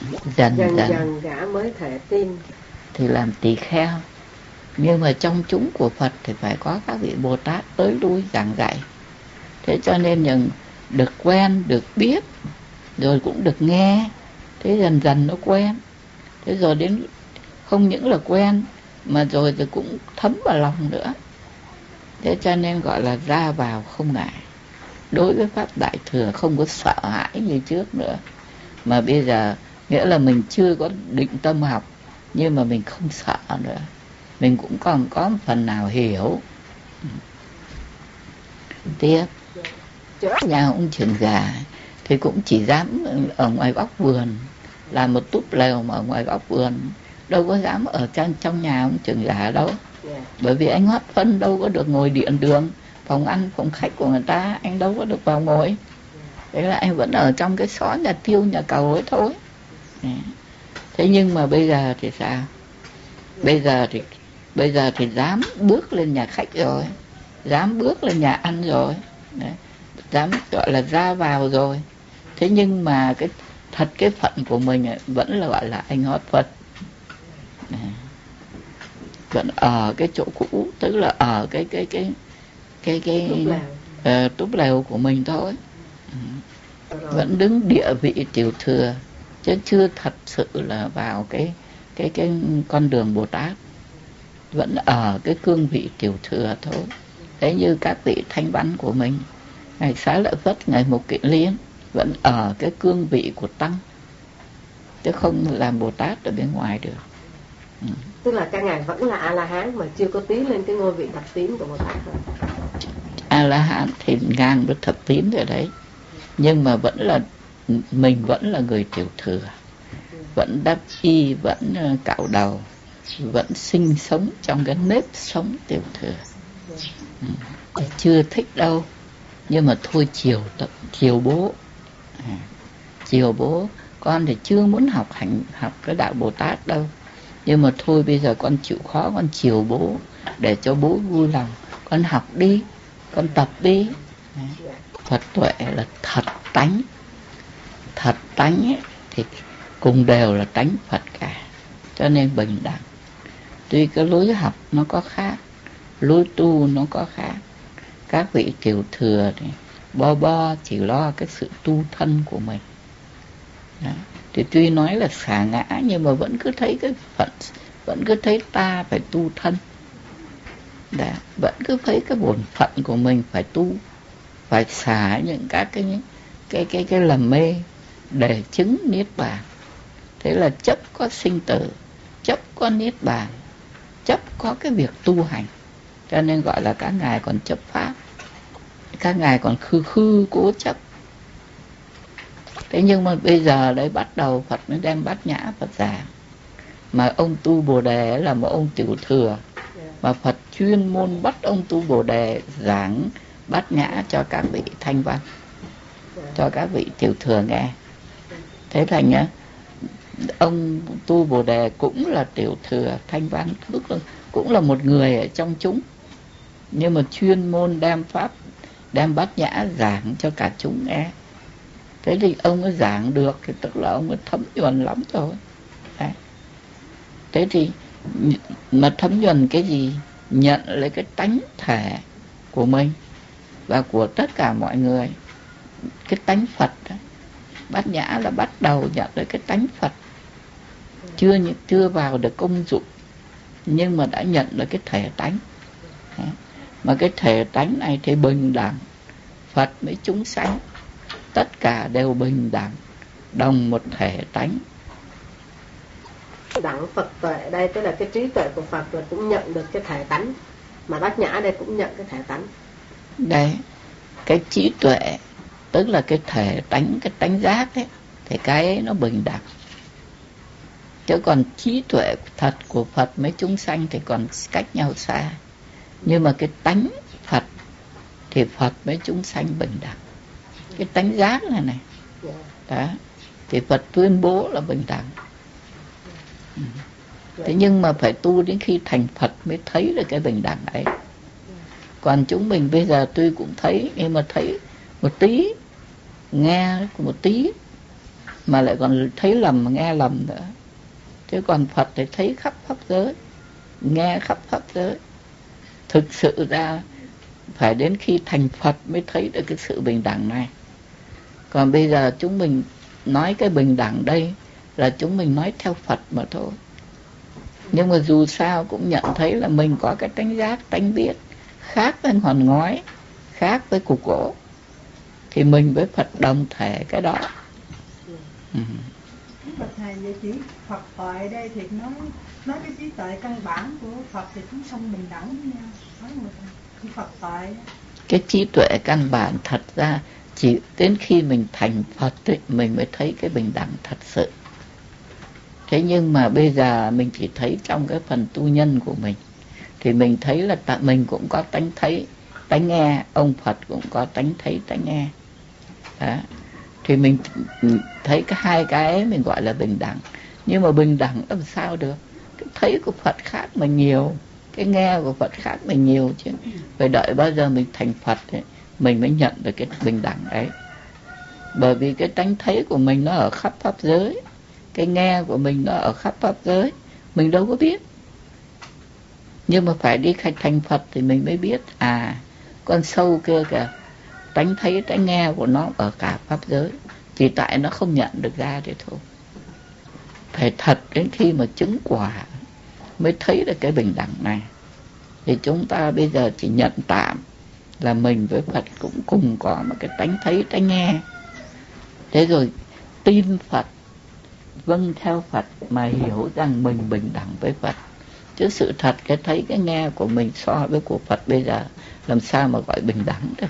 Dần dần dần dần gã mới thể tin. thì làm tỳ kheo. Nhưng mà trong chúng của Phật thì phải có các vị Bồ Tát tới lui giảng dạy. Thế cho nên những được quen, được biết, rồi cũng được nghe. Thế dần dần nó quen. Thế rồi đến không những là quen mà rồi thì cũng thấm vào lòng nữa. Thế cho nên gọi là ra vào không ngại. Đối với Pháp Đại Thừa không có sợ hãi như trước nữa. Mà bây giờ nghĩa là mình chưa có định tâm học, nhưng mà mình không sợ nữa. Mình cũng còn có một phần nào hiểu. Tiếp, nhà ông trưởng giả thì cũng chỉ dám ở ngoài góc vườn, làm một túp lều mà ở ngoài góc vườn, đâu có dám ở trong nhà ông trưởng giả đâu. Bởi vì anh hót phân đâu có được ngồi điện đường, phòng ăn phòng khách của người ta anh đâu có được vào ngồi. Thế là anh vẫn ở trong cái xó nhà tiêu nhà cầu ấy thôi. Thế nhưng mà bây giờ thì sao? Bây giờ thì dám bước lên nhà khách rồi, dám bước lên nhà ăn rồi. Đấy, dám gọi là ra vào rồi. Thế nhưng mà cái phận của mình vẫn là gọi là anh hót Phật. Vẫn ở cái chỗ cũ, tức là ở cái túp lều của mình thôi. Vẫn đứng địa vị tiểu thừa, chứ chưa thật sự là vào cái con đường Bồ Tát. Vẫn ở cái cương vị tiểu thừa thôi. Thế như các vị thanh văn của mình, ngài Xá Lợi Phất, ngài Mục Kiền Liên vẫn ở cái cương vị của tăng, chứ không làm Bồ Tát ở bên ngoài được. Tức là các ngài vẫn là A-la-hán mà chưa có tiến lên cái ngôi vị thập tín của Bồ Tát rồi. A-la-hán thì ngang với thập tín rồi đấy. Nhưng mà mình vẫn là người tiểu thừa, vẫn đắp y, vẫn cạo đầu, vẫn sinh sống trong cái nếp sống tiểu thừa. Chưa thích đâu, nhưng mà thôi chiều bố. Chiều bố, con thì chưa muốn học cái đạo Bồ Tát đâu. Nhưng mà thôi bây giờ con chịu khó, con chiều bố để cho bố vui lòng. Con học đi, con tập đi. Phật tuệ là thật tánh. Thật tánh ấy, thì cùng đều là tánh Phật cả, cho nên bình đẳng. Tuy cái lối học nó có khác, lối tu nó có khác. Các vị tiểu thừa thì bo chỉ lo cái sự tu thân của mình. Đó. Thì tuy nói là xả ngã, nhưng mà vẫn cứ thấy cái phận, vẫn cứ thấy ta phải tu thân. Đó. Vẫn cứ thấy cái bổn phận của mình phải tu, phải xả những các cái lầm mê để chứng niết bàn. Thế là chấp có sinh tử, chấp có niết bàn, chấp có cái việc tu hành. Cho nên gọi là các ngài còn chấp pháp, các ngài còn khư cố chấp. Thế nhưng mà bây giờ đấy bắt đầu Phật mới đem Bát Nhã Phật giảng. Mà ông tu Bồ Đề là một ông tiểu thừa, mà Phật chuyên môn bắt ông tu Bồ Đề giảng Bát Nhã cho các vị thanh văn, cho các vị tiểu thừa nghe. Thế thành á, ông tu Bồ Đề cũng là tiểu thừa thanh văn, cũng là một người ở trong chúng, nhưng mà chuyên môn đem pháp, đem Bát Nhã giảng cho cả chúng nghe. Thế thì ông ấy giảng được thì tức là ông ấy thấm nhuần lắm rồi. Đấy. Thế thì mà thấm nhuần cái gì? Nhận lấy cái tánh thể của mình và của tất cả mọi người, cái tánh Phật đó. Bát Nhã là bắt đầu nhận lấy cái tánh Phật, chưa vào được công dụng, nhưng mà đã nhận được cái thể tánh. Mà cái thể tánh này thì bình đẳng, Phật với chúng sanh tất cả đều bình đẳng, đồng một thể tánh. Đẳng Phật tuệ đây tức là cái trí tuệ của Phật là cũng nhận được cái thể tánh, mà Bát Nhã đây cũng nhận cái thể tánh. Đấy, cái trí tuệ tức là cái thể tánh, cái tánh giác ấy, thì cái ấy nó bình đẳng. Chứ còn trí tuệ thật của Phật với chúng sanh thì còn cách nhau xa. Nhưng mà cái tánh Phật thì Phật với chúng sanh bình đẳng. Cái tánh giác này đó, thì Phật tuyên bố là bình đẳng. Thế nhưng mà phải tu đến khi thành Phật mới thấy được cái bình đẳng ấy. Còn chúng mình bây giờ tuy cũng thấy, nhưng mà thấy một tí, nghe một tí, mà lại còn thấy lầm, nghe lầm nữa. Chứ còn Phật thì thấy khắp pháp giới, nghe khắp pháp giới. Thực sự ra phải đến khi thành Phật mới thấy được cái sự bình đẳng này. Còn bây giờ chúng mình nói cái bình đẳng đây là chúng mình nói theo Phật mà thôi. Nhưng mà dù sao cũng nhận thấy là mình có cái tánh giác, tánh biết khác với ngọn ngói, khác với cục gỗ, thì mình với Phật đồng thể cái đó. Bạch thầy, vậy chữ Phật tuệ đây thì nói cái trí tuệ căn bản của Phật thì chúng sanh bình đẳng với nhau. Nói một chữ Phật tuệ. Cái trí tuệ căn bản thật ra chỉ đến khi mình thành Phật ấy, mình mới thấy cái bình đẳng thật sự. Thế nhưng mà bây giờ mình chỉ thấy trong cái phần tu nhân của mình, thì mình thấy là mình cũng có tánh thấy, tánh nghe, ông Phật cũng có tánh thấy, tánh nghe. Đó. Thì mình thấy cái hai cái ấy mình gọi là bình đẳng. Nhưng mà bình đẳng làm sao được? Cái thấy của Phật khác mình nhiều, cái nghe của Phật khác mình nhiều chứ. Phải đợi bao giờ mình thành Phật ấy, mình mới nhận được cái bình đẳng ấy. Bởi vì cái tánh thấy của mình nó ở khắp pháp giới, cái nghe của mình nó ở khắp pháp giới, mình đâu có biết. Nhưng mà phải đi thành Phật thì mình mới biết, con sâu kia kìa, tánh thấy, tánh nghe của nó ở cả pháp giới, chỉ tại nó không nhận được ra thế thôi. Phải thật đến khi mà chứng quả mới thấy được cái bình đẳng này. Thì chúng ta bây giờ chỉ nhận tạm là mình với Phật cũng cùng có một cái tánh thấy, tánh nghe. Thế rồi tin Phật, vâng theo Phật mà hiểu rằng mình bình đẳng với Phật. Chứ sự thật cái thấy, cái nghe của mình so với của Phật bây giờ làm sao mà gọi bình đẳng được.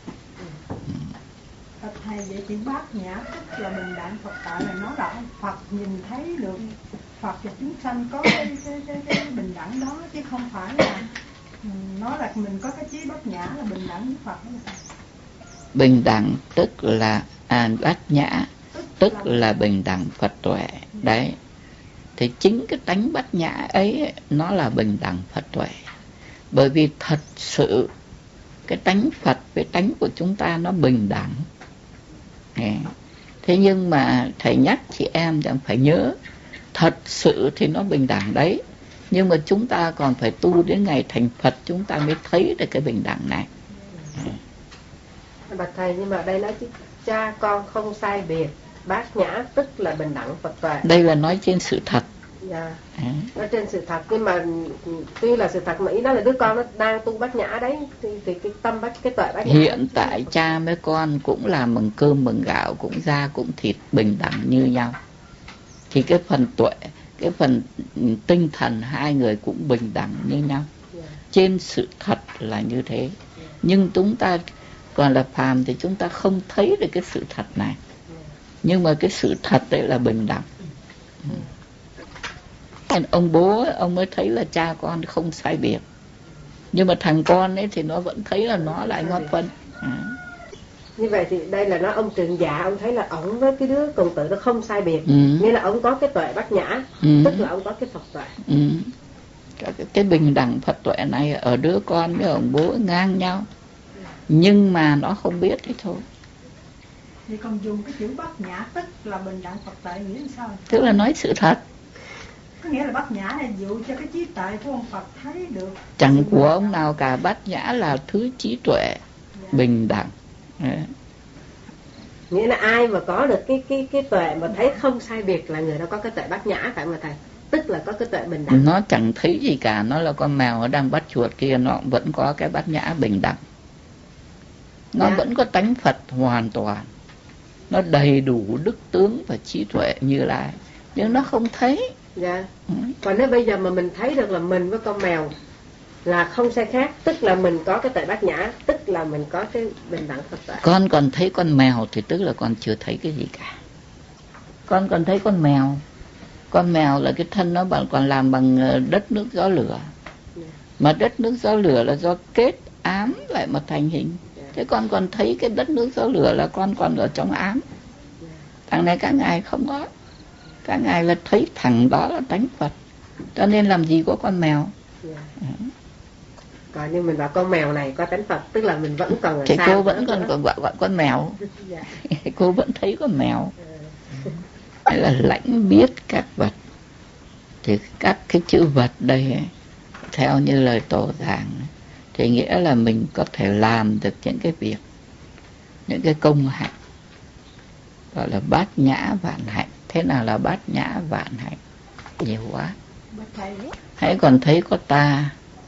Phật thầy, vậy chữ bát nhã tức là bình đẳng Phật tại là nó là Phật nhìn thấy được Phật và chúng sanh có cái bình đẳng đó, chứ không phải là nói là mình có cái trí bát nhã là bình đẳng với Phật. Bình đẳng tức là bát nhã tức là bình đẳng Phật tuệ. Đấy. Thì chính cái tánh bát nhã ấy nó là bình đẳng Phật tuệ. Bởi vì thật sự cái tánh Phật với tánh của chúng ta nó bình đẳng. Thế nhưng mà thầy nhắc chị em rằng phải nhớ, thật sự thì nó bình đẳng đấy, nhưng mà chúng ta còn phải tu đến ngày thành Phật chúng ta mới thấy được cái bình đẳng này. Bạch thầy, nhưng mà đây nói chứ cha con không sai biệt, bát nhã tức là bình đẳng Phật tuệ. Đây là nói trên sự thật. Dạ. Nói trên sự thật, nhưng mà tuy là sự thật mà ý nói là đứa con nó đang tu bát nhã đấy, thì cái tâm cái tuệ bát nhã. Hiện tại cha với con cũng làm bằng cơm bằng gạo, cũng da cũng thịt, bình đẳng như nhau. Thì cái phần tuệ, cái phần tinh thần hai người cũng bình đẳng như nhau. Trên sự thật là như thế. Nhưng chúng ta còn là phàm thì chúng ta không thấy được cái sự thật này. Nhưng mà cái sự thật đấy là bình đẳng. Ông bố ông mới thấy là cha con không sai biệt, nhưng mà thằng con ấy thì nó vẫn thấy là nó lại ngon phân. Như vậy thì đây là nói ông Trường Dạ, ông thấy là ổng với cái đứa cùng tử nó không sai biệt, nghĩa là ổng có cái tuệ bát nhã, tức là ông có cái Phật tuệ. Cái bình đẳng Phật tuệ này ở đứa con với ông bố ngang nhau, nhưng mà nó không biết thế thôi. Thì còn dùng cái chữ bát nhã tức là bình đẳng Phật tuệ nghĩa làm sao? Tức là nói sự thật. Có nghĩa là bát nhã này dụ cho cái trí tuệ của ông Phật thấy được. Chẳng của ông nào cả, bát nhã là thứ trí tuệ bình đẳng. Nghĩa là ai mà có được cái tuệ mà thấy không sai biệt là người đó có cái tuệ bát nhã, phải mà thầy? Tức là có cái tuệ bình đẳng. Nó chẳng thấy gì cả, nó là con mèo nó đang bắt chuột kia, nó vẫn có cái bát nhã bình đẳng. Nó vẫn có tánh Phật hoàn toàn, nó đầy đủ đức tướng và trí tuệ Như Lai, nhưng nó không thấy. Dạ. Còn nếu bây giờ mà mình thấy được là mình với con mèo là không sai khác, tức là mình có cái tuệ bát nhã, tức là mình có cái bình đẳng Phật tuệ. Con còn thấy con mèo thì tức là con chưa thấy cái gì cả. Con còn thấy con mèo là cái thân nó còn làm bằng đất nước gió lửa. Mà đất nước gió lửa là do kết ám lại mà thành hình. Thế con còn thấy cái đất nước gió lửa là con còn ở trong ám. Thằng này các ngài không có. Các ngài là thấy thẳng đó là tánh Phật. Cho nên làm gì có con mèo. Còn như mình bảo con mèo này có tánh Phật, tức là mình vẫn còn ở thì xa. Cô vẫn còn gọi con mèo. Cô vẫn thấy con mèo. là lãnh biết các vật. Thì các cái chữ vật đây ấy, theo như lời Tổ giảng thì nghĩa là mình có thể làm được những cái việc, những cái công hạnh, gọi là bát nhã vạn hạnh. Thế nào là bát nhã vạn hạnh? Nhiều quá. Hãy còn thấy có ta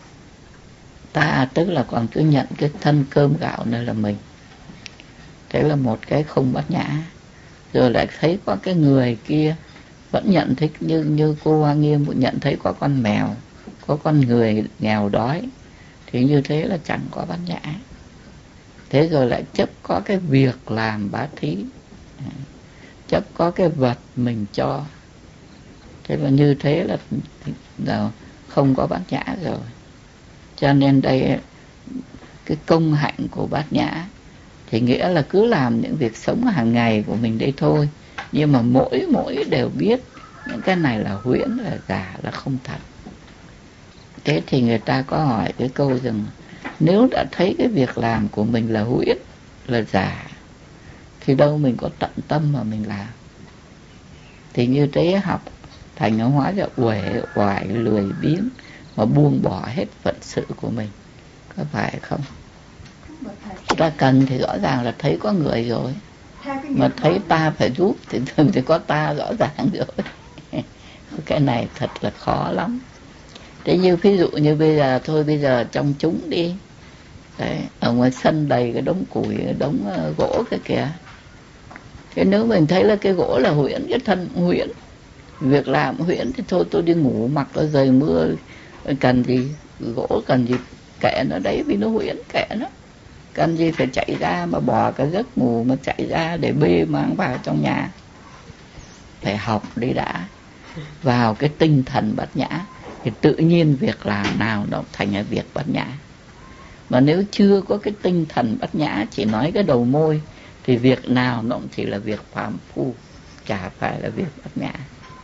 tức là còn cứ nhận cái thân cơm gạo này là mình, thế là một cái không bát nhã. Rồi lại thấy có cái người kia vẫn nhận thấy như cô Hoa Nghiêm cũng nhận thấy có con mèo, có con người nghèo đói, thì như thế là chẳng có bát nhã. Thế rồi lại chấp có cái việc làm bá thí, chấp có cái vật mình cho, thế mà như thế là không có bát nhã rồi. Cho nên đây cái công hạnh của bát nhã thì nghĩa là cứ làm những việc sống hàng ngày của mình đây thôi, nhưng mà mỗi đều biết những cái này là huyễn, là giả, là không thật. Thế thì người ta có hỏi cái câu rằng nếu đã thấy cái việc làm của mình là huyễn, là giả, thì đâu mình có tận tâm mà mình làm. Thì như thế học thành nó hóa ra uể oải lười biếng mà buông bỏ hết phận sự của mình, có phải không? Ta cần thì rõ ràng là thấy có người rồi, mà thấy ta phải giúp thì thường thì có ta rõ ràng rồi. Cái này thật là khó lắm. Thế như ví dụ như bây giờ thôi, bây giờ trong chúng đi đấy, ở ngoài sân đầy cái đống củi, đống gỗ cái kìa. Thế nếu mình thấy là cái gỗ là huyễn, cái thân huyễn, việc làm huyễn, thì thôi tôi đi ngủ mặc ở giày mưa, cần gì gỗ, cần gì kệ nó đấy, vì nó huyễn, kệ nó. Cần gì phải chạy ra mà bỏ cái giấc ngủ mà chạy ra để bê mang vào trong nhà. Phải học đi đã, vào cái tinh thần bát nhã thì tự nhiên việc làm nào nó thành là việc bát nhã. Mà nếu chưa có cái tinh thần bát nhã, chỉ nói cái đầu môi, thì việc nào nó cũng chỉ là việc phàm phu, chả phải là việc bát nhã.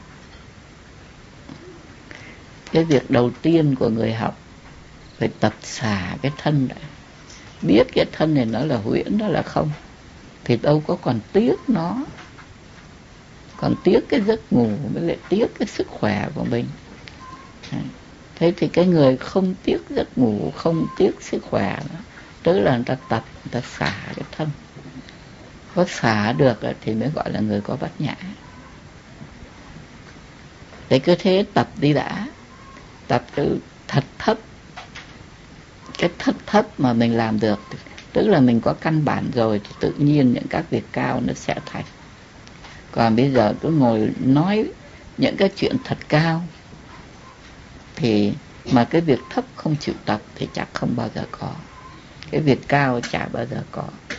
Cái việc đầu tiên của người học phải tập xả cái thân đã. Biết cái thân này nó là huyễn, nó là không, thì đâu có còn tiếc nó. Còn tiếc cái giấc ngủ, mới lại tiếc cái sức khỏe của mình. Thế thì cái người không tiếc giấc ngủ, không tiếc sức khỏe đó, tức là người ta tập, người ta xả cái thân. Có xả được thì mới gọi là người có bát nhã. Thế cứ thế tập đi đã. Tập từ thật thấp. Cái thật thấp mà mình làm được, tức là mình có căn bản rồi, thì tự nhiên những các việc cao nó sẽ thành. Còn bây giờ cứ ngồi nói những cái chuyện thật cao, thì mà cái việc thấp không chịu tập thì chắc không bao giờ có. Cái việc cao chả bao giờ có.